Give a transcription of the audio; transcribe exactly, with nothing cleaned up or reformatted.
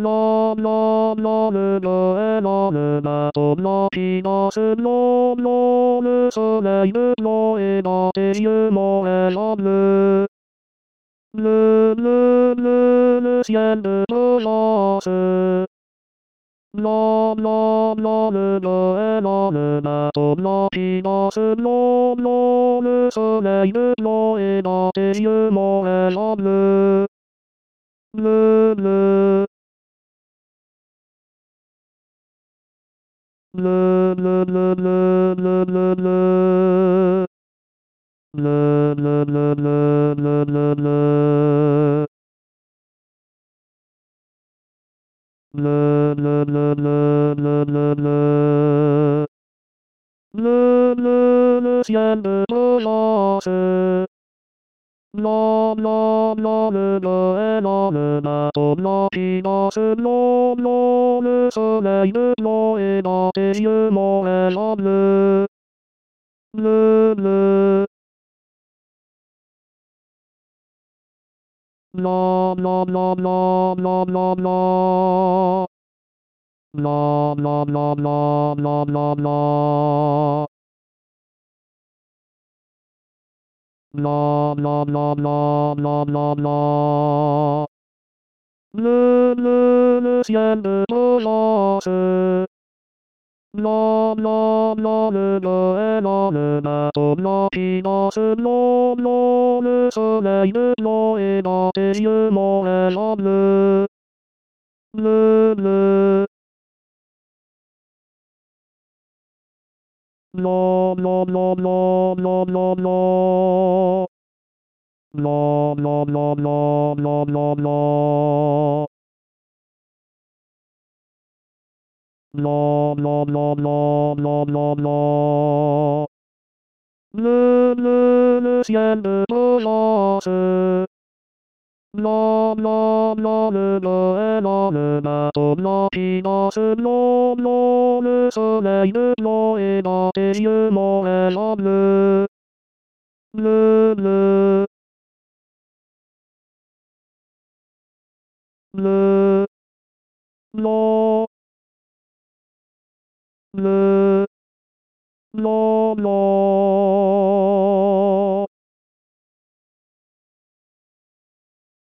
la la la le la la le la to la pi la se la la le soleil le blanc et dans tes yeux mon bleu. Le, le, le, le ciel de glace. La, la, la, le, la, la, le, la, to, la, pi, la, se, la, la, le soleil de blanc et dans tes yeux mon bleu. Le, le, le, le, le, le, le, le, le. Le, le, le, le, le, le, le. Le, le, le, le, le, le, le. Le, le, le ciel de glace. La, la, la, le, la, la, le, la, to, la, pi, la, se, la, la, le soleil de blanc et dans tes yeux mon bleu. Le, le. La, la, la, la, la, la, la. La, la, la, la, la, la, la. La, la, la, la, la, la, la. Le, le, le ciel de glace. La, la, la, le, la, la, le, la, to, la, pi, la, se, la, la, le soleil de blanc et dans tes yeux mon bleu. Le, le. La, la, la, la, la, la, la. La, la, la, la, la, la, la. La, la, la, la, la, la, la. Le, le, le ciel de glace. La, la, la, le, la, la, le, la, to, la, pi, la, se, la, la, le soleil de blanc et dans tes yeux mon bleu. Le, le. Le, la, le, la, la.